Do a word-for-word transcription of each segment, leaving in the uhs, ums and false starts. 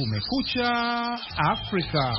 Kumekucha Afrika.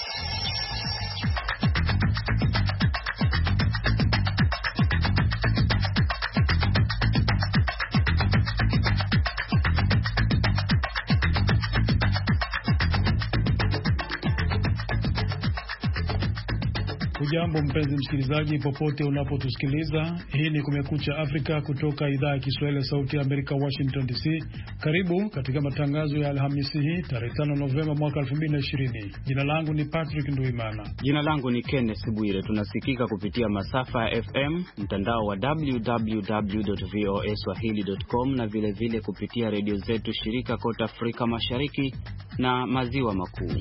Hujambo mpenzi msikilizaji popote unapotusikiliza. Hii ni Kumekucha Afrika kutoka idhaa ya Kiswahili ya Sauti ya Amerika, Washington D C. Karibu katika matangazo ya Alhamisi hii tarehe tano Novemba mwaka elfu mbili na ishirini. Jina langu ni Patrick Nduimana. Jina langu ni Kenneth Bwire. Tunasikika kupitia masafa ya F M, mtandao wa w w w dot voa swahili dot com na vile vile kupitia redio zetu shirika kote Afrika Mashariki na Maziwa Makuu.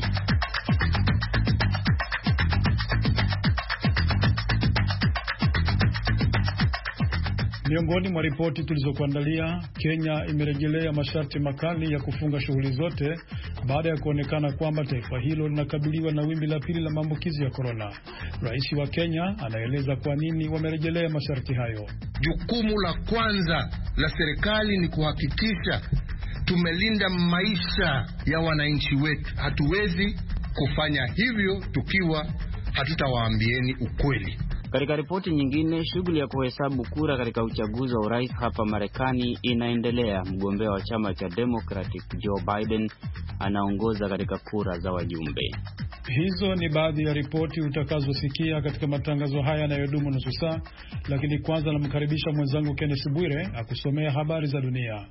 Miongoni mwa ripoti tulizokuandalia, Kenya imerejelea masharti makali ya kufunga shughuli zote baada ya kuonekana kwamba taifa hilo linakabiliwa na wimbi la pili la maambukizi ya corona. Rais wa Kenya anaeleza kwa nini wamerejelea masharti hayo. Jukumu la kwanza la serikali ni kuhakikisha tumelinda maisha ya wananchi wetu. Hatuwezi kufanya hivyo tukiwa hatutawaambieni ukweli. Katika ripoti nyingine, shughuli ya kuhesabu kura katika uchaguzi wa urais hapa Marekani inaendelea. Mgombea wa chama cha Democratic Joe Biden anaongoza katika kura za wajumbe. Hizo ni baadhi ya ripoti utakazosikia katika matangazo haya yanayodumu nusu saa, lakini kwanza namkaribisha mwenzangu Kenneth Bwire akusomea habari za dunia.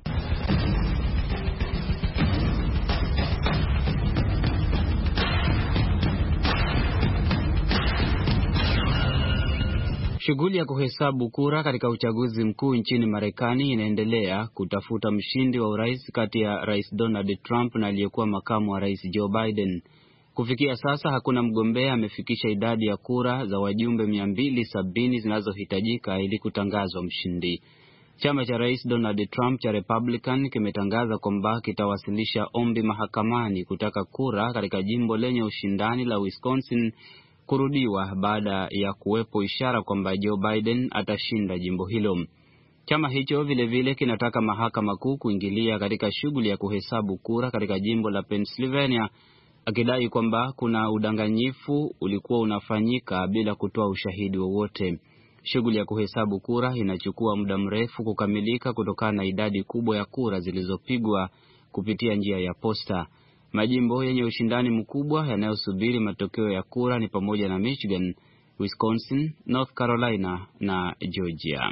Shughuli ya kuhesabu kura katika uchaguzi mkuu nchini Marekani inaendelea kutafuta mshindi wa urais kati ya Rais Donald Trump na aliyekuwa makamu wa rais Joe Biden. Kufikia sasa hakuna mgombea amefikisha idadi ya kura za wajumbe mia mbili sabini zinazohitajika ili kutangazwa mshindi. Chama cha Rais Donald Trump cha Republican kimetangaza kwamba kitawasilisha ombi mahakamani kutaka kura katika jimbo lenye ushindani la Wisconsin kurudiwa baada ya kuwepo ishara kwamba Joe Biden atashinda jimbo hilo. Chama hicho vile vile kinataka mahakama kuu kuingilia katika shughuli ya kuhesabu kura katika jimbo la Pennsylvania, akidai kwamba kuna udanganyifu ulikuwa unafanyika bila kutoa ushahidi wowote. Shughuli ya kuhesabu kura inachukua muda mrefu kukamilika kutokana na idadi kubwa ya kura zilizopigwa kupitia njia ya posta. Majimbo yenye ushindani mkubwa yanayosubiri matokeo ya kura ni pamoja na Michigan, Wisconsin, North Carolina na Georgia.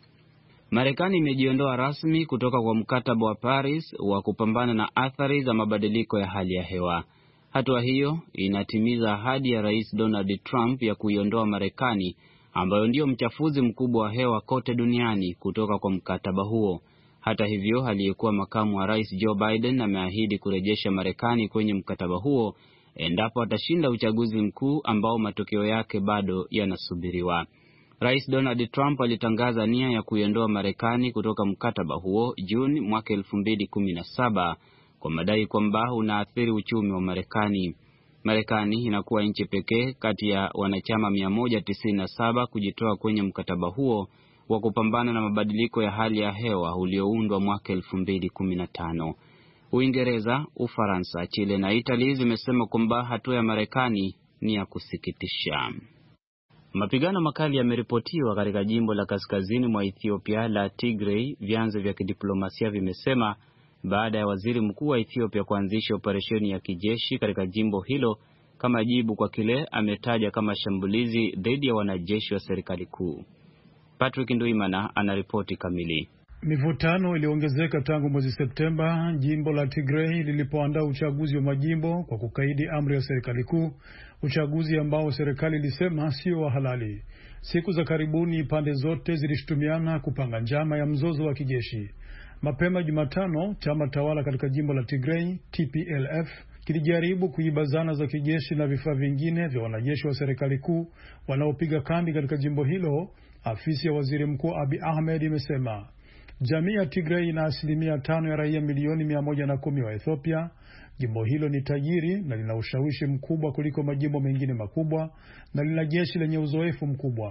Marekani imejiondoa rasmi kutoka kwa mkataba wa Paris wa kupambana na athari za mabadiliko ya hali ya hewa. Hatua hiyo inatimiza ahadi ya Rais Donald Trump ya kuiondoa Marekani, ambayo ndio mchafuzi mkubwa wa hewa kote duniani, kutoka kwa mkataba huo. Hata hivyo, aliyekuwa makamu wa rais Joe Biden ameahidi kurejesha Marekani kwenye mkataba huo endapo atashinda uchaguzi mkuu ambao matokeo yake bado yanasubiriwa. Rais Donald Trump alitangaza nia ya kuiondoa Marekani kutoka mkataba huo Juni mwaka elfu mbili kumi na saba kwa madai kwamba unaathiri uchumi wa Marekani. Marekani inakuwa nchi pekee kati ya wanachama mia moja tisini na saba kujitoa kwenye mkataba huo wa kupambana na mabadiliko ya hali ya hewa ulioundwa mwaka elfu mbili kumi na tano. Uingereza, Ufaransa, Chile na Italy zimesema kwamba hatua ya Marekani ni ya kusikitisha. Mapigano makali yameripotiwa katika jimbo la kaskazini mwa Ethiopia la Tigray, vyanzo vya kidiplomasia vimesema, baada ya waziri mkuu wa Ethiopia kuanzisha operesheni ya kijeshi katika jimbo hilo kama jibu kwa kile ametaja kama shambulizi dhidi ya wanajeshi wa serikali kuu. Patrick Nduimana anaripoti kamili. Mivutano iliongezeka tangu mwezi Septemba jimbo la Tigray lilipoandaa uchaguzi wa majimbo kwa kukaidi amri ya serikali kuu, uchaguzi ambao serikali ilisema sio wa halali. Siku za karibuni pande zote zilishutumiana kupanga njama ya mzozo wa kijeshi. Mapema Jumatano, chama tawala katika jimbo la Tigray, T P L F, kilijaribu kuiba zana za kijeshi na vifaa vingine vya wanajeshi wa serikali kuu wanaopiga kambi katika jimbo hilo. Afisi ya waziri mkuu Abiy Ahmed imesema jamii ya Tigray ina asilimia tano ya raia milioni mia moja na kumi wa Ethiopia. Jimbo hilo ni tajiri na lina ushawishi mkubwa kuliko majimbo mengine makubwa na lina jeshi lenye uzoefu mkubwa.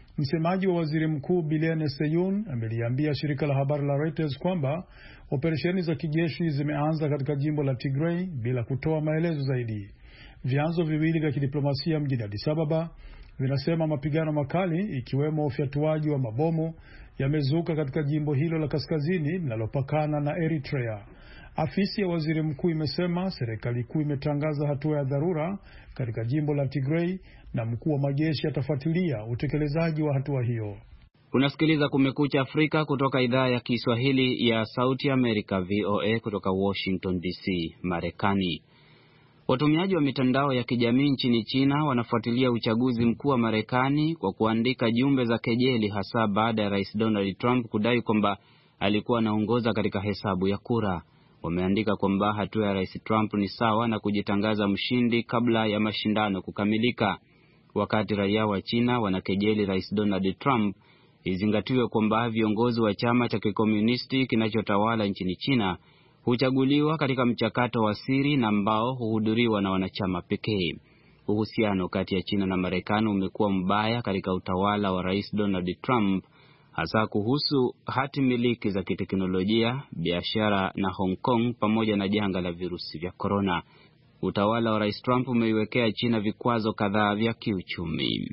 Msemaji wa waziri mkuu Bilene Seyun ameliambia shirika la habari la Reuters kwamba operesheni za kijeshi zimeanza katika jimbo la Tigray bila kutoa maelezo zaidi. Vyanzo viwili vya kidiplomasia mjini Addis Ababa vinasema mapigano makali ikiwemo ufyatuaji wa mabomu yamezuka katika jimbo hilo la kaskazini linalopakana na Eritrea. Afisi ya waziri mkuu imesema serikali kuu imetangaza hatua ya dharura katika jimbo la Tigray na mkuu wa majeshi atafuatilia utekelezaji wa hatua hiyo. Unasikiliza Kumekucha Afrika kutoka idhaa ya Kiswahili ya Sauti ya Amerika V O A kutoka Washington D C, Marekani. Watumiaji wa mitandao ya kijamii nchini China wanafuatilia uchaguzi mkuu wa Marekani kwa kuandika jumbe za kejeli, hasa baada ya Rais Donald Trump kudai kwamba alikuwa anaongoza katika hesabu ya kura. Wameandika kwamba hatua ya Rais Trump ni sawa na kujitangaza mshindi kabla ya mashindano kukamilika. Wakati raia wa China wanakejeli Rais Donald Trump, izingatiwe kwamba viongozi wa chama cha kikomunisti kinachotawala nchini China huchaguliwa katika mchakato wa siri na ambao huhudhuriwa na wanachama pekee. Uhusiano kati ya China na Marekani umekuwa mbaya katika utawala wa Rais Donald Trump, hasa kuhusu hati miliki za kiteknolojia, biashara na Hong Kong pamoja na janga la virusi vya korona. Utawala wa Rais Trump umeiwekea China vikwazo kadhaa vya kiuchumi.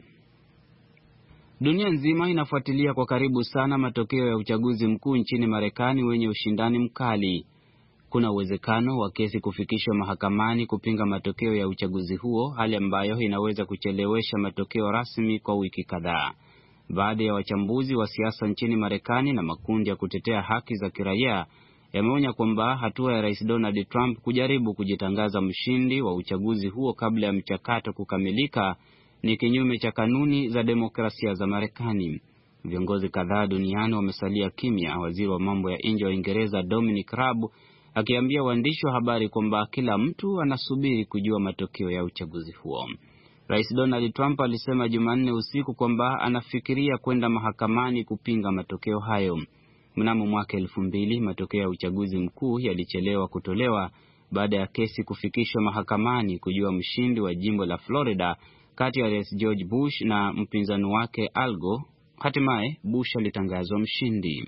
Dunia nzima inafuatilia kwa karibu sana matokeo ya uchaguzi mkuu nchini Marekani wenye ushindani mkali. Kuna uwezekano wa kesi kufikishwa mahakamani kupinga matokeo ya uchaguzi huo, hali ambayo inaweza kuchelewesha matokeo rasmi kwa wiki kadhaa. Baadhi ya wachambuzi wa siasa nchini Marekani na makundi ya kutetea haki za kiraia yameonya kwamba hatua ya Rais Donald Trump kujaribu kujitangaza mshindi wa uchaguzi huo kabla ya mchakato kukamilika ni kinyume cha kanuni za demokrasia za Marekani. Viongozi kadhaa duniani wamesalia kimya, waziri wa mambo ya nje wa Uingereza Dominic Raab akiambia waandishi wa habari kwamba kila mtu anasubiri kujua matokeo ya uchaguzi huo. Rais Donald Trump alisema Jumanne usiku kwamba anafikiria kwenda mahakamani kupinga matokeo hayo. Mnamo mwaka elfu mbili matokeo ya uchaguzi mkuu yalichelewa kutolewa baada ya kesi kufikishwa mahakamani kujua mshindi wa jimbo la Florida kati ya Rais George Bush na mpinzani wake Al Gore. Hatimaye Bush alitangazwa mshindi.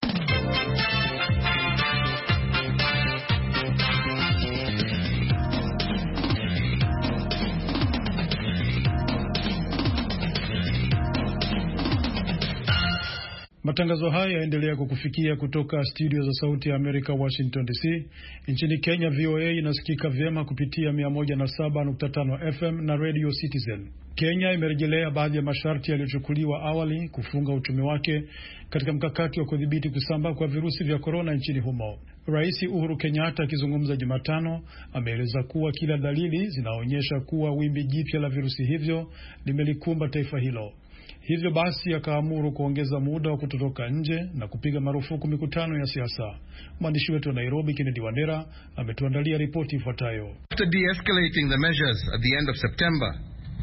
Matangazo haya yaendelea kukufikia kutoka studio za Sauti ya Amerika, Washington D C. Nchini Kenya, V O A inasikika vyema kupitia mia moja na saba nukta tano F M na Radio Citizen. Kenya imerejelea baadhi ya masharti yaliyochukuliwa awali kufunga uchumi wake katika mkakati wa kudhibiti kusambaa kwa virusi vya korona nchini humo. Rais Uhuru Kenyatta akizungumza Jumatano ameeleza kuwa kila dalili zinaonyesha kuwa wimbi jipya la virusi hivyo limelikumba taifa hilo. Hivyo basi akaamuru kuongeza muda wa kutotoka nje na kupiga marufuku mikutano ya siasa. Mwandishi wetu wa Nairobi Kennedy Wandera ametuandalia ripoti ifuatayo. After de-escalating the measures at the end of September,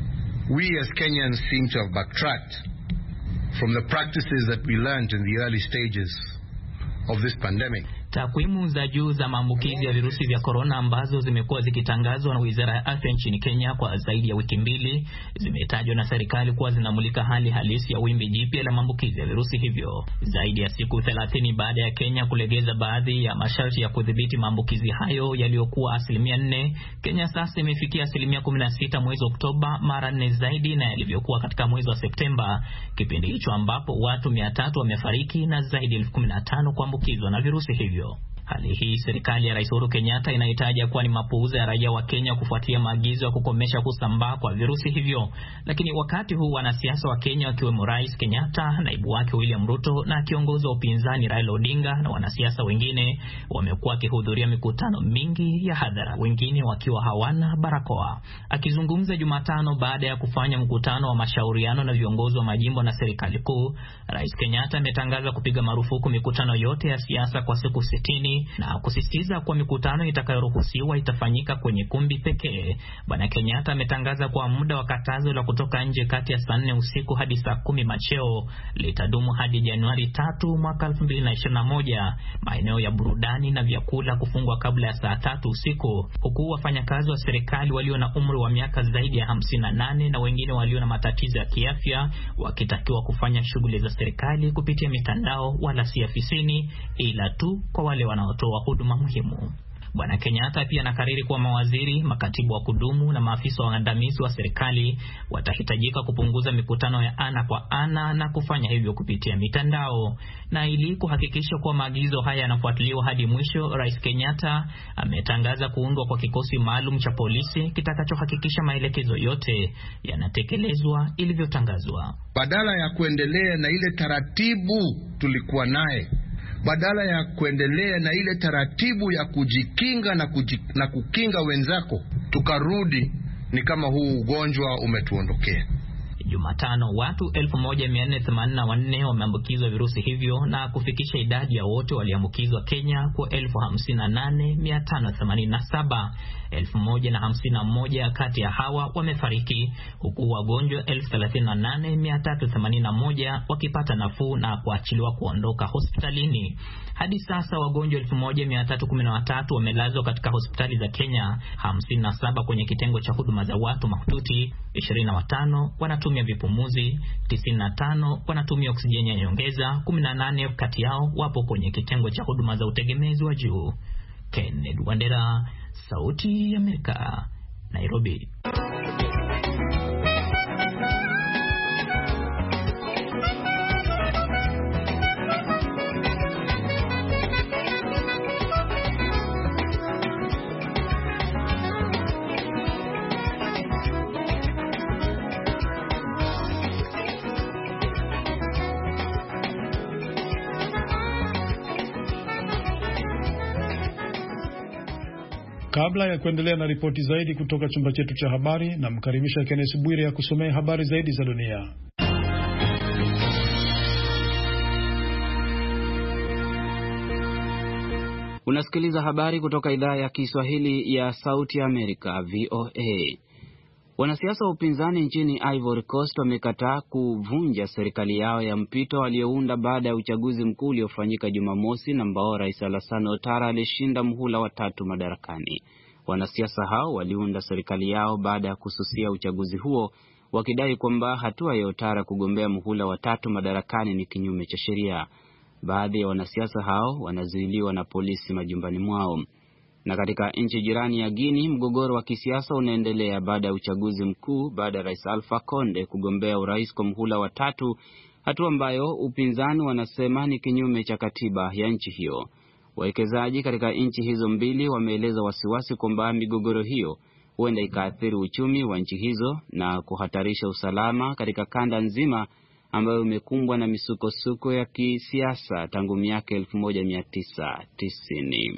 we as Kenyans seem to have backtracked from the practices that we learned in the early stages of this pandemic. Takwimu za juu za maambukizi ya virusi vya korona ambazo zimekuwa zikitangazwa na Wizara ya Afya nchini Kenya kwa zaidi ya wiki mbili zimetajwa na serikali kuwa zinamulika hali halisi ya wimbi jipya la maambukizi ya virusi hivyo. Zaidi ya siku thelathini baada ya Kenya kulegeza baadhi ya masharti ya kudhibiti maambukizi hayo yaliyokuwa asilimia nne, Kenya sasa imefikia asilimia kumi na sita mwezi Oktoba, mara nne zaidi na ilivyokuwa katika mwezi wa Septemba, kipindi hicho ambapo watu mia tatu wamefariki na zaidi ya elfu kumi na tano kuambukizwa na virusi hivyo. Hali hii serikali ya Rais Uhuru Kenyatta inahitaji kuwa ni mapuuza ya raia wa Kenya kufuatia maagizo ya kukomesha kusambaa kwa virusi hivyo. Lakini wakati huu wanasiasa wa Kenya wakiwemo Rais Kenyatta, naibu wake William Ruto na kiongozi wa upinzani Raila Odinga na wanasiasa wengine wamekuwa wakihudhuria mikutano mingi ya hadhara, wengine wakiwa hawana barakoa. Akizungumza Jumatano baada ya kufanya mkutano wa mashauriano na viongozi wa majimbo na serikali kuu, Rais Kenyatta ametangaza kupiga marufuku mikutano yote ya siasa kwa siku sitini hadharani na kusisitiza kuwa mikutano itakayoruhusiwa itafanyika kwenye kumbi pekee. Bwana Kenyatta ametangaza kwa muda wa katazo la kutoka nje kati ya saa nne usiku hadi saa kumi macheo litadumu hadi Januari tatu mwaka elfu mbili na ishirini na moja. Maeneo ya burudani na vyakula kufungwa kabla ya saa tatu usiku, huku wafanyakazi wa serikali walio na umri wa miaka zaidi ya hamsini na nane na wengine walio na matatizo ya kiafya wakitakiwa kufanya shughuli za serikali kupitia mitandao, wala si afisini, ila tu kwa wale wanaotoa huduma muhimu. Bwana Kenyatta pia anakariri kuwa mawaziri, makatibu wa kudumu na maafisa waandamizi wa serikali watahitajika kupunguza mikutano ya ana kwa ana na kufanya hivyo kupitia mitandao. Na ili kuhakikisha kuwa maagizo haya yanafuatiliwa hadi mwisho, Rais Kenyatta ametangaza kuundwa kwa kikosi maalum cha polisi kitakachohakikisha maelekezo yote yanatekelezwa ilivyotangazwa. Badala ya kuendelea na ile taratibu tulikuwa naye, badala ya kuendelea na ile taratibu ya kujikinga na, kujik, na kukinga wenzako, tukarudi ni kama huu ugonjwa umetuondokea. Jumatano watu elfu moja mia nne themanini na wanne wameambukizwa virusi hivyo na kufikisha idadi ya wote waliambukizwa Kenya kwa elfu hamsini na nane mia tano themanini na saba. elfu moja na hamsini na moja kati ya hawa wamefariki, huku wagonjwa elfu thelathini na nane mia tatu themanini na moja wakipata nafuu na kuachiliwa kuondoka hospitalini. Hadi sasa wagonjwa elfu moja mia tatu kumi na watatu wamelazwa katika hospitali za Kenya, hamsini na saba kwenye kitengo cha huduma za watu mahututi, ishirini na watano wanatumia vipumuzi, tisini na tano wanatumia oksijeni ya nyongeza, kumi na nane kati yao wapo kwenye kitengo cha huduma za utegemezi wa juu. Kenneth Wandera, Sauti ya Amerika, Nairobi. Kabla ya kuendelea na ripoti zaidi kutoka chumba chetu cha habari, na mkaribisha Kenneth Bwire ya kusomea habari zaidi za dunia. Unasikiliza habari kutoka idhaa ya Kiswahili ya Sauti ya Amerika, V O A. Wanasiasa wa upinzani nchini Ivory Coast wamekataa kuvunja serikali yao ya mpito waliounda baada ya uchaguzi mkuu uliofanyika Jumamosi na ambao Rais Alassane Ouattara alishinda muhula wa tatu madarakani. Wanasiasa hao waliunda serikali yao baada ya kususia uchaguzi huo, wakidai kwamba hatua ya Ouattara kugombea muhula wa tatu madarakani ni kinyume cha sheria. Baadhi ya wanasiasa hao wanazuiliwa na polisi majumbani mwao. Na katika nchi jirani ya Guinea, mgogoro wa kisiasa unaendelea baada ya uchaguzi mkuu baada ya Rais Alpha Conde kugombea urais kwa muhula wa tatu, hatua ambayo upinzani wanasema ni kinyume cha katiba ya nchi hiyo. Wawekezaji katika nchi hizo mbili wameeleza wasiwasi kwamba migogoro hiyo huenda ikaathiri uchumi wa nchi hizo na kuhatarisha usalama katika kanda nzima ambayo imekumbwa na misukosuko ya kisiasa tangu miaka elfu moja mia tisa tisini.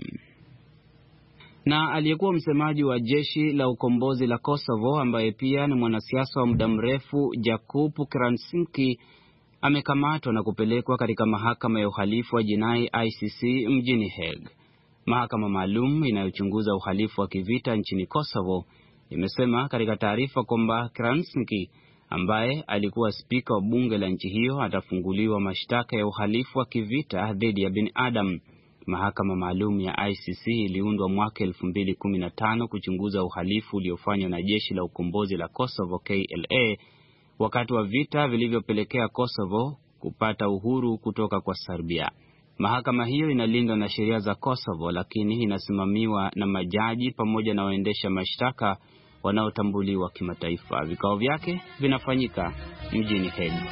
Na aliyekuwa msemaji wa jeshi la ukombozi la Kosovo ambaye pia ni mwanasiasa wa muda mrefu, Jakub Krasinski, amekamatwa na kupelekwa katika mahakama ya uhalifu wa jinai I C C mjini Hague. Mahakama maalum inayochunguza uhalifu wa kivita nchini Kosovo imesema katika taarifa kwamba Krasinski, ambaye alikuwa spika wa bunge la nchi hiyo, atafunguliwa mashtaka ya uhalifu wa kivita dhidi ya binadamu. Mahakama maalum ya I C C iliundwa mwaka elfu mbili kumi na tano kuchunguza uhalifu uliofanywa na jeshi la ukombozi la Kosovo K L A wakati wa vita vilivyopelekea Kosovo kupata uhuru kutoka kwa Serbia. Mahakama hiyo inalindwa na sheria za Kosovo, lakini inasimamiwa na majaji pamoja na waendesha mashtaka wanaotambuliwa kimataifa. Vikao vyake vinafanyika mjini Hague.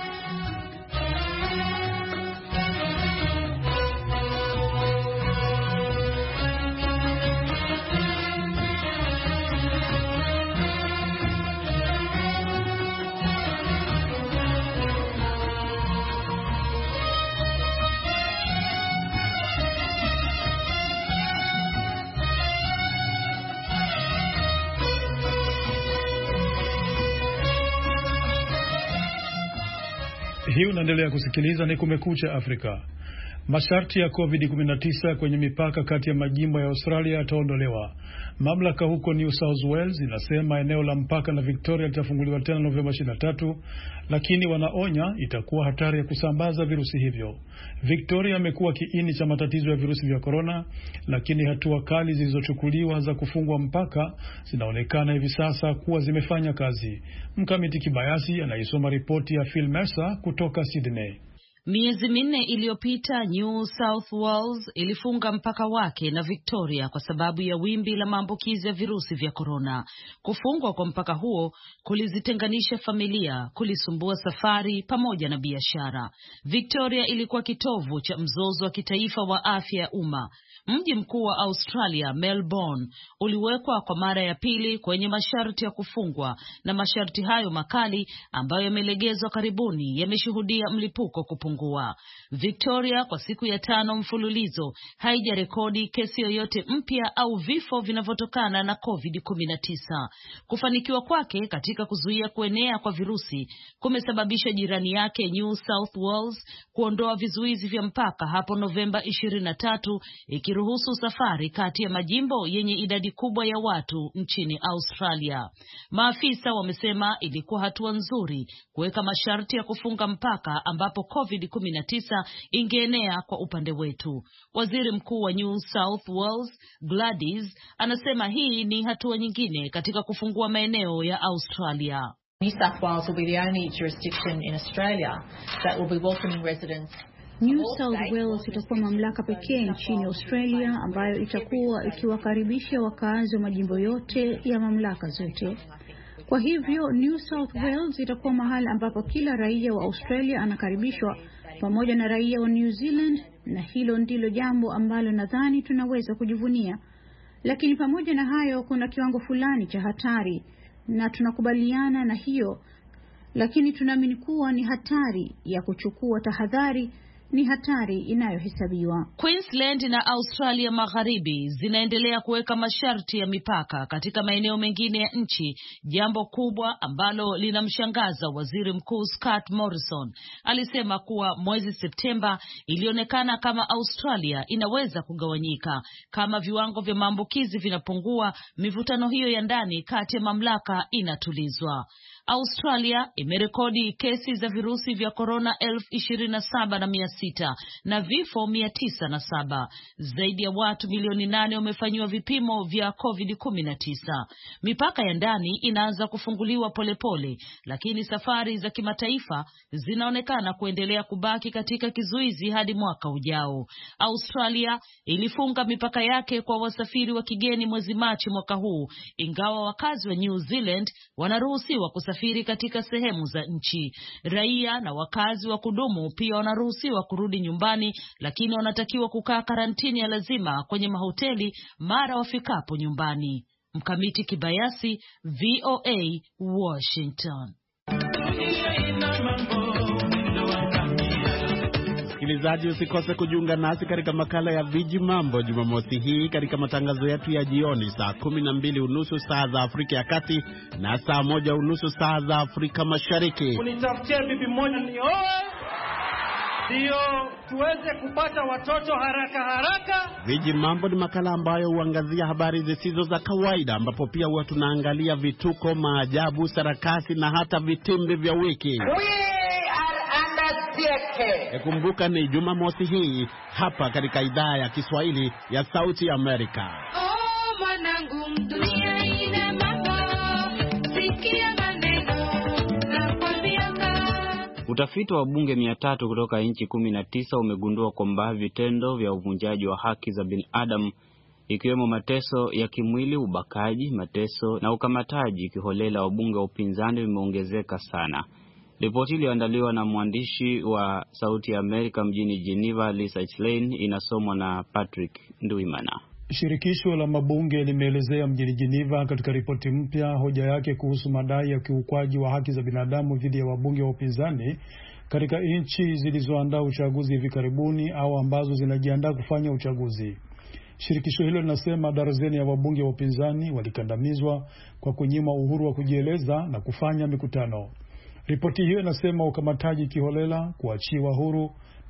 Hii unaendelea kusikiliza ni Kumekucha Afrika. Masharti ya covid kumi na tisa kwenye mipaka kati ya majimbo ya Australia yataondolewa. Mamlaka huko New South Wales inasema eneo la mpaka na Victoria litafunguliwa tena Novemba ishirini na tatu, lakini wanaonya itakuwa hatari ya kusambaza virusi hivyo. Victoria imekuwa kiini cha matatizo ya virusi vya corona, lakini hatua kali zilizochukuliwa za kufungwa mpaka zinaonekana hivi sasa kuwa zimefanya kazi. Mkamiti Kibayasi anaisoma ripoti ya Phil Mercer kutoka Sydney. Miezi minne iliyopita New South Wales ilifunga mpaka wake na Victoria kwa sababu ya wimbi la maambukizi ya virusi vya korona. Kufungwa kwa mpaka huo kulizitenganisha familia, kulisumbua safari pamoja na biashara. Victoria ilikuwa kitovu cha mzozo wa kitaifa wa afya ya umma. Mji mkuu wa Australia, Melbourne, uliwekwa kwa mara ya pili kwenye masharti ya kufungwa, na masharti hayo makali ambayo yamelegezwa karibuni yameshuhudia mlipuko kupungua. Victoria kwa siku ya tano mfululizo haijarekodi kesi yoyote mpya au vifo vinavyotokana na covid kumi na tisa. Kufanikiwa kwake katika kuzuia kuenea kwa virusi kumesababisha jirani yake New South Wales kuondoa vizuizi vya mpaka hapo Novemba ishirini na tatu, ikiruhusu safari kati ya majimbo yenye idadi kubwa ya watu nchini Australia. Maafisa wamesema ilikuwa hatua nzuri kuweka masharti ya kufunga mpaka ambapo covid kumi na tisa ingeenea kwa upande wetu. Waziri Mkuu wa New South Wales, Gladys, anasema hii ni hatua nyingine katika kufungua maeneo ya Australia. New South Wales will be the only jurisdiction in Australia that will be welcoming residents. New South Wales itakuwa mamlaka pekee nchini Australia ambayo itakuwa ikiwakaribisha wakazi wa majimbo yote ya mamlaka zote. Kwa hivyo New South Wales itakuwa mahali ambapo kila raia wa Australia anakaribishwa pamoja na raia wa New Zealand, na hilo ndilo jambo ambalo nadhani tunaweza kujivunia. Lakini pamoja na hayo kuna kiwango fulani cha hatari na tunakubaliana na hiyo, lakini tunaamini kuwa ni hatari ya kuchukua tahadhari, ni hatari inayohesabiwa. Queensland na Australia Magharibi zinaendelea kuweka masharti ya mipaka katika maeneo mengine ya nchi, jambo kubwa ambalo linamshangaza Waziri Mkuu Scott Morrison. Alisema kuwa mwezi Septemba ilionekana kama Australia inaweza kugawanyika kama viwango vya maambukizi vinapungua, mivutano hiyo ya ndani kati ya mamlaka inatulizwa. Australia imerekodi kesi za virusi vya korona elfu ishirini na saba na mia sita na vifo mia tisa na saba. Zaidi ya watu milioni nane wamefanyiwa vipimo vya covid kumi na tisa. Mipaka ya ndani inaanza kufunguliwa polepole, lakini safari za kimataifa zinaonekana kuendelea kubaki katika kizuizi hadi mwaka ujao. Australia ilifunga mipaka yake kwa wasafiri wa kigeni mwezi Machi mwaka huu, ingawa wakazi wa New Zealand wanaruhusiwa kusafiri katika sehemu za nchi. Raia na wakazi wa kudumu pia wanaruhusiwa kurudi nyumbani, lakini wanatakiwa kukaa karantini ya lazima kwenye mahoteli mara wafikapo nyumbani. Mkamiti Kibayasi, V O A, Washington. Msikilizaji, usikose kujiunga nasi katika makala ya Viji Mambo Jumamosi hii katika matangazo yetu ya jioni saa kumi na mbili unusu saa za Afrika ya Kati na saa moja unusu saa za Afrika Mashariki. Unitafutie bibi mmoja nioe, ndio tuweze kupata watoto haraka haraka. Viji Mambo ni makala ambayo huangazia habari zisizo za kawaida, ambapo pia huwa tunaangalia vituko, maajabu, sarakasi na hata vitimbi vya wiki. Kumbuka ni Jumamosi hii hapa katika idhaa ya Kiswahili ya Sauti Amerika. Oh, mwanangu, dunia ina mambo, sikia maneno na kwambianga. Utafiti wa bunge mia tatu kutoka nchi kumi na tisa umegundua kwamba vitendo vya uvunjaji wa haki za binadamu, ikiwemo mateso ya kimwili, ubakaji, mateso na ukamataji kiholela wa bunge wa upinzani vimeongezeka sana. Ripoti iliyoandaliwa na mwandishi wa Sauti ya Amerika mjini Geneva, Lisa Schlein, inasomwa na Patrick Nduimana. Shirikisho la mabunge limeelezea mjini Geneva katika ripoti mpya hoja yake kuhusu madai ya kiukwaji wa haki za binadamu dhidi ya wabunge wa upinzani katika nchi zilizoandaa uchaguzi hivi karibuni au ambazo zinajiandaa kufanya uchaguzi. Shirikisho hilo linasema darzeni ya wabunge wa upinzani walikandamizwa kwa kunyimwa uhuru wa kujieleza na kufanya mikutano. Ripoti hiyo inasema ukamataji kiholela, kuachiwa huru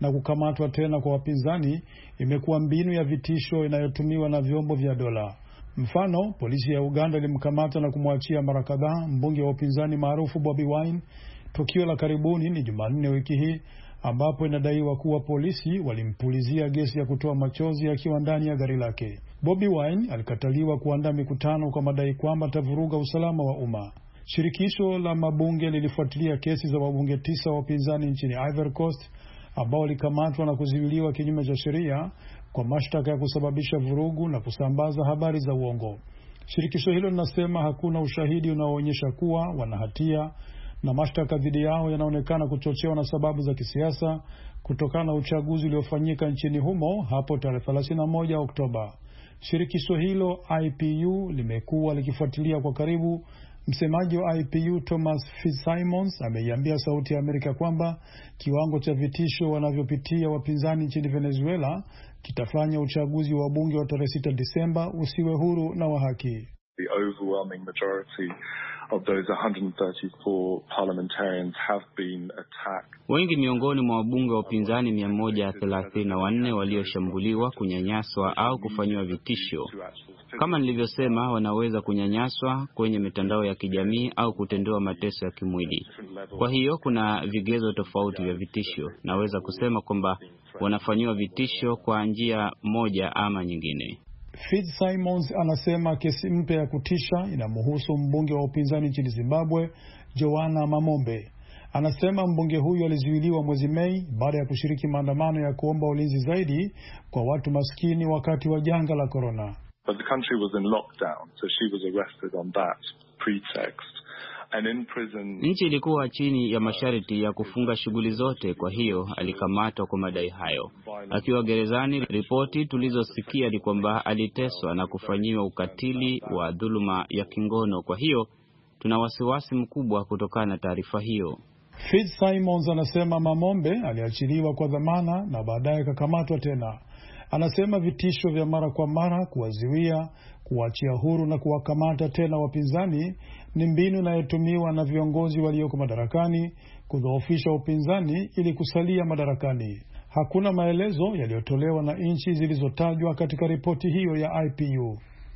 na kukamatwa tena kwa wapinzani imekuwa mbinu ya vitisho inayotumiwa na vyombo vya dola. Mfano, polisi ya Uganda ilimkamata na kumwachia mara kadhaa mbunge wa upinzani maarufu Bobi Wine. Tukio la karibuni ni Jumanne wiki hii ambapo inadaiwa kuwa polisi walimpulizia gesi ya kutoa machozi akiwa ndani ya gari lake. Bobi Wine alikataliwa kuandaa mikutano kwa madai kwamba atavuruga usalama wa umma. Shirikisho la mabunge lilifuatilia kesi za wabunge tisa wa upinzani nchini Ivory Coast ambao walikamatwa na kuzuiliwa kinyume cha sheria kwa mashtaka ya kusababisha vurugu na kusambaza habari za uongo. Shirikisho hilo linasema hakuna ushahidi unaoonyesha kuwa wana hatia na mashtaka dhidi yao yanaonekana kuchochewa na sababu za kisiasa kutokana na uchaguzi uliofanyika nchini humo hapo tarehe thelathini na moja Oktoba. Shirikisho hilo I P U limekuwa likifuatilia kwa karibu. Msemaji wa I P U Thomas Fitzsimons ameiambia Sauti ya Amerika kwamba kiwango cha vitisho wanavyopitia wapinzani nchini Venezuela kitafanya uchaguzi wa bunge wa tarehe sita Disemba usiwe huru na wa haki. The overwhelming majority of those one hundred thirty-four parliamentarians have been attacked. Wengi miongoni mwa wabunge wa upinzani mia moja thelathini na wanne walioshambuliwa, kunyanyaswa au kufanyiwa vitisho. Kama nilivyosema, wanaweza kunyanyaswa kwenye mitandao ya kijamii au kutendewa mateso ya kimwili. Kwa hiyo kuna vigezo tofauti vya vitisho. Naweza kusema kwamba wanafanyiwa vitisho kwa njia moja ama nyingine. Fitzsimons anasema kesi mpya ya kutisha inamhusu mbunge wa upinzani nchini Zimbabwe, Joanna Mamombe. Anasema mbunge huyu alizuiliwa mwezi Mei baada ya kushiriki maandamano ya kuomba ulinzi zaidi kwa watu maskini wakati wa janga la corona. But the country was in lockdown, so she was arrested on that pretext. And in prison, nchi ilikuwa chini ya masharti ya kufunga shughuli zote, kwa hiyo alikamatwa kwa madai hayo. Akiwa gerezani, ripoti tulizosikia ni kwamba aliteswa na kufanyiwa ukatili wa dhuluma ya kingono. Kwa hiyo tuna wasiwasi mkubwa kutokana na taarifa hiyo. Fitzsimons anasema Mamombe aliachiliwa kwa dhamana na baadaye kakamatwa tena. Anasema vitisho vya mara kwa mara kuwaziwia, kuachia huru na kuwakamata tena wapinzani ni mbinu inayotumiwa na viongozi walioko madarakani kudhoofisha upinzani ili kusalia madarakani. Hakuna maelezo yaliyotolewa na nchi zilizotajwa katika ripoti hiyo ya I P U.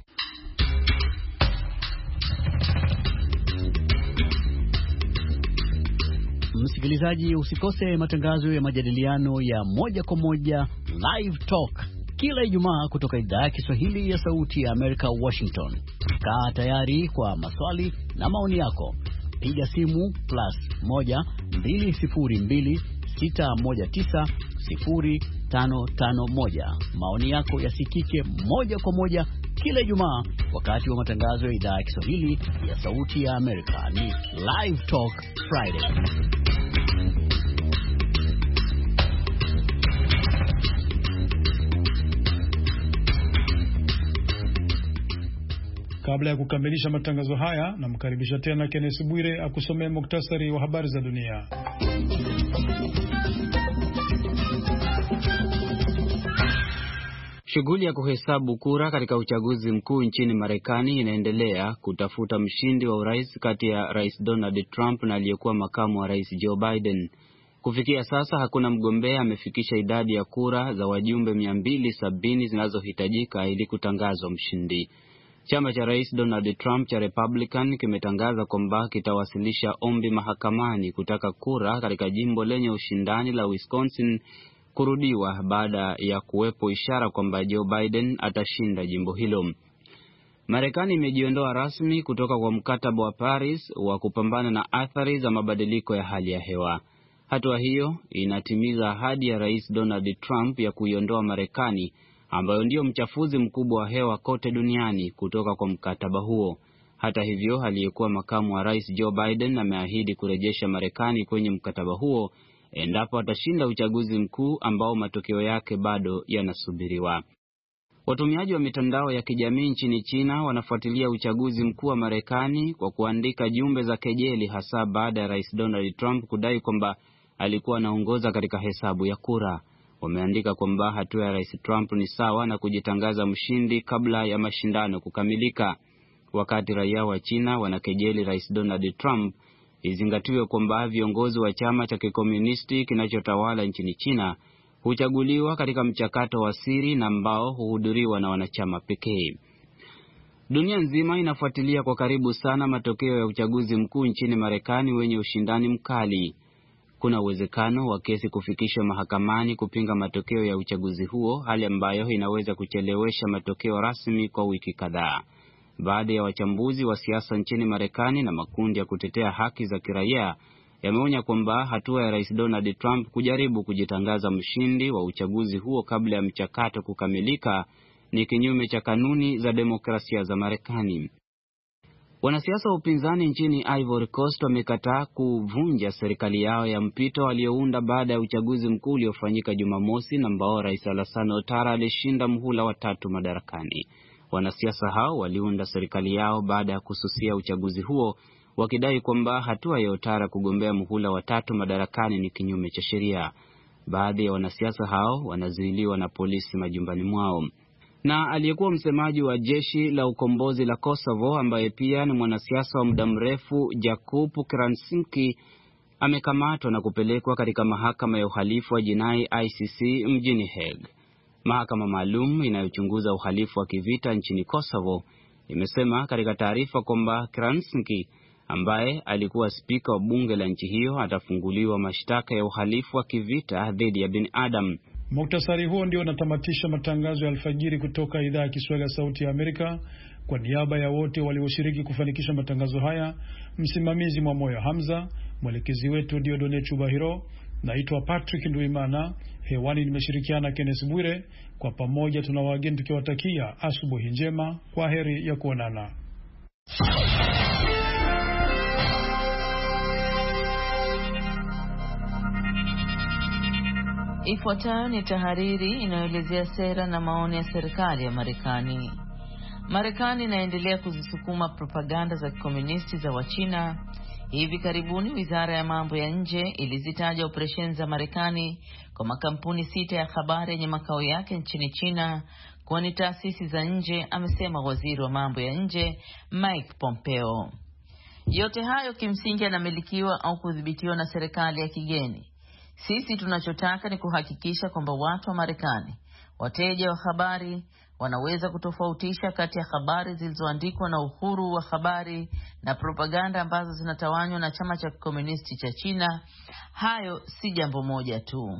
Msikilizaji, usikose matangazo ya majadiliano ya moja kwa moja Live Talk kila Ijumaa kutoka idhaa ya Kiswahili ya Sauti ya Amerika, Washington. Kaa tayari kwa maswali na maoni yako. Piga simu plus moja mbili sifuri mbili sita moja tisa sifuri tano tano moja. Maoni yako yasikike moja kwa moja kila Ijumaa wakati wa matangazo ya idhaa ya Kiswahili ya Sauti ya Amerika. Ni Live Talk Friday. Kabla ya kukamilisha matangazo haya, namkaribisha tena Kenneth Bwire akusomea muktasari wa habari za dunia. Shughuli ya kuhesabu kura katika uchaguzi mkuu nchini Marekani inaendelea kutafuta mshindi wa urais kati ya Rais Donald Trump na aliyekuwa makamu wa Rais Joe Biden. Kufikia sasa hakuna mgombea amefikisha idadi ya kura za wajumbe mia mbili sabini zinazohitajika ili kutangazwa mshindi. Chama cha Rais Donald Trump cha Republican kimetangaza kwamba kitawasilisha ombi mahakamani kutaka kura katika jimbo lenye ushindani la Wisconsin kurudiwa baada ya kuwepo ishara kwamba Joe Biden atashinda jimbo hilo. Marekani imejiondoa rasmi kutoka kwa mkataba wa Paris wa kupambana na athari za mabadiliko ya hali ya hewa. Hatua hiyo inatimiza ahadi ya Rais Donald Trump ya kuiondoa Marekani, ambayo ndio mchafuzi mkubwa wa hewa kote duniani, kutoka kwa mkataba huo. Hata hivyo, aliyekuwa makamu wa Rais Joe Biden ameahidi kurejesha Marekani kwenye mkataba huo endapo atashinda uchaguzi mkuu ambao matokeo yake bado yanasubiriwa. Watumiaji wa mitandao ya kijamii nchini China wanafuatilia uchaguzi mkuu wa Marekani kwa kuandika jumbe za kejeli, hasa baada ya Rais Donald Trump kudai kwamba alikuwa anaongoza katika hesabu ya kura. Wameandika kwamba hatua ya Rais Trump ni sawa na kujitangaza mshindi kabla ya mashindano kukamilika. Wakati raia wa China wanakejeli Rais Donald Trump, izingatiwe kwamba viongozi wa chama cha kikomunisti kinachotawala nchini China huchaguliwa katika mchakato wa siri na ambao huhudhuriwa na wanachama pekee. Dunia nzima inafuatilia kwa karibu sana matokeo ya uchaguzi mkuu nchini Marekani wenye ushindani mkali. Kuna uwezekano wa kesi kufikishwa mahakamani kupinga matokeo ya uchaguzi huo, hali ambayo inaweza kuchelewesha matokeo rasmi kwa wiki kadhaa. Baadhi ya wachambuzi wa siasa nchini Marekani na makundi ya kutetea haki za kiraia yameonya kwamba hatua ya Rais Donald Trump kujaribu kujitangaza mshindi wa uchaguzi huo kabla ya mchakato kukamilika ni kinyume cha kanuni za demokrasia za Marekani. Wanasiasa wa upinzani nchini Ivory Coast wamekataa kuvunja serikali yao ya mpito waliounda baada ya uchaguzi mkuu uliofanyika Jumamosi na ambao Rais Alassane Ouattara alishinda muhula wa tatu madarakani. Wanasiasa hao waliunda serikali yao baada ya kususia uchaguzi huo, wakidai kwamba hatua ya Ouattara kugombea muhula wa tatu madarakani ni kinyume cha sheria. Baadhi ya wanasiasa hao wanazuiliwa na polisi majumbani mwao. Na aliyekuwa msemaji wa jeshi la ukombozi la Kosovo ambaye pia ni mwanasiasa wa muda mrefu Jakub Krasinski amekamatwa na kupelekwa katika mahakama ya uhalifu wa jinai I C C mjini Hague. Mahakama maalum inayochunguza uhalifu wa kivita nchini Kosovo imesema katika taarifa kwamba Krasinski ambaye alikuwa spika wa bunge la nchi hiyo atafunguliwa mashtaka ya uhalifu wa kivita dhidi ya binadamu. Muktasari huo ndio unatamatisha matangazo ya alfajiri kutoka idhaa ya Kiswahili ya Sauti ya Amerika. Kwa niaba ya wote walioshiriki kufanikisha matangazo haya, msimamizi mwa Moyo Hamza, mwelekezi wetu Diodone Chubahiro, naitwa Patrick Nduimana, hewani nimeshirikiana Kenneth Bwire. Kwa pamoja tunawageni tukiwatakia asubuhi njema, kwa heri ya kuonana. Ifuatayo ni tahariri inayoelezea sera na maoni ya serikali ya Marekani. Marekani inaendelea kuzisukuma propaganda za kikomunisti za Wachina. Hivi karibuni Wizara ya Mambo ya Nje ilizitaja operesheni za Marekani kwa makampuni sita ya habari yenye makao yake nchini China kuwa ni taasisi za nje, amesema Waziri wa Mambo ya Nje Mike Pompeo. Yote hayo kimsingi yanamilikiwa au kudhibitiwa na serikali ya kigeni. Sisi tunachotaka ni kuhakikisha kwamba watu wa Marekani, wateja wa habari, wanaweza kutofautisha kati ya habari zilizoandikwa na uhuru wa habari na propaganda ambazo zinatawanywa na chama cha kikomunisti cha China. Hayo si jambo moja tu.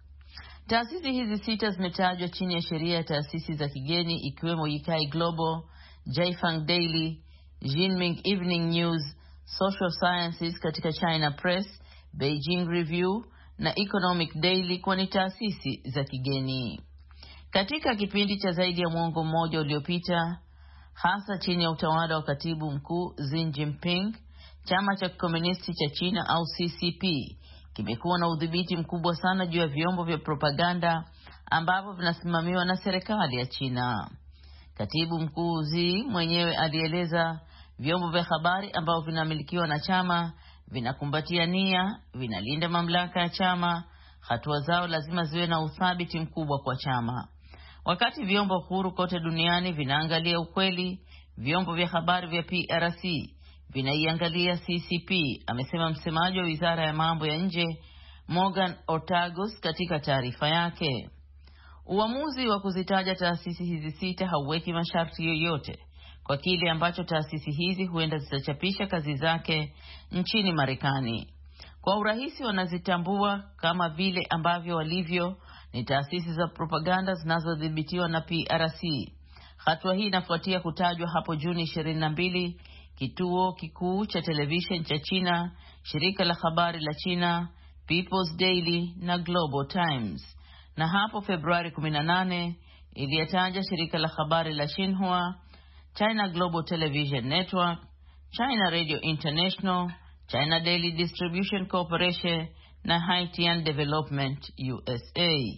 Taasisi hizi sita zimetajwa chini ya sheria ya taasisi za kigeni ikiwemo Yikai Global, Jiefeng Daily, Jinming Evening News, Social Sciences katika China Press, Beijing Review na Economic Daily kwa ni taasisi za kigeni. Katika kipindi cha zaidi ya mwongo mmoja uliopita, hasa chini ya utawala wa Katibu Mkuu Xi Jinping, chama cha kikomunisti cha China au C C P kimekuwa na udhibiti mkubwa sana juu ya vyombo vya propaganda ambavyo vinasimamiwa na serikali ya China. Katibu Mkuu Xi mwenyewe alieleza vyombo vya habari ambavyo vinamilikiwa na chama vinakumbatia nia, vinalinda mamlaka ya chama, hatua zao lazima ziwe na uthabiti mkubwa kwa chama. Wakati vyombo huru kote duniani vinaangalia ukweli, vyombo vya habari vya P R C vinaiangalia C C P, amesema msemaji wa Wizara ya Mambo ya Nje Morgan Ortagus katika taarifa yake. Uamuzi wa kuzitaja taasisi hizi sita hauweki masharti yoyote kwa kile ambacho taasisi hizi huenda zitachapisha kazi zake nchini Marekani. Kwa urahisi wanazitambua kama vile ambavyo walivyo ni taasisi za propaganda zinazodhibitiwa na P R C. Hatua hii inafuatia kutajwa hapo Juni ishirini na mbili kituo kikuu cha television cha China, shirika la habari la China, People's Daily na Global Times. Na hapo Februari kumi na nane iliyataja shirika la habari la Xinhua, China Global Television Network, China Radio International, China Daily Distribution Corporation na Haitian Development U S A.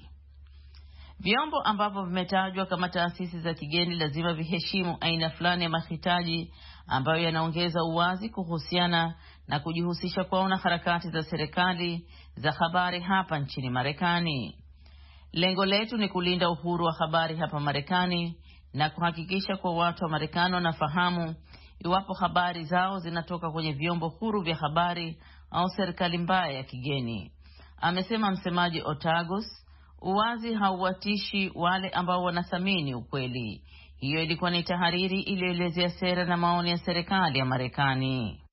Vyombo ambavyo vimetajwa kama taasisi za kigeni lazima viheshimu aina fulani ya mahitaji ambayo yanaongeza uwazi kuhusiana na kujihusisha kwao na harakati za serikali za habari hapa nchini Marekani. Lengo letu ni kulinda uhuru wa habari hapa Marekani na kuhakikisha kwa watu wa Marekani wanafahamu iwapo habari zao zinatoka kwenye vyombo huru vya habari au serikali mbaya ya kigeni, amesema msemaji Ortagus. Uwazi hauwatishi wale ambao wanathamini ukweli. Hiyo ilikuwa ni tahariri iliyoelezea sera na maoni ya serikali ya Marekani.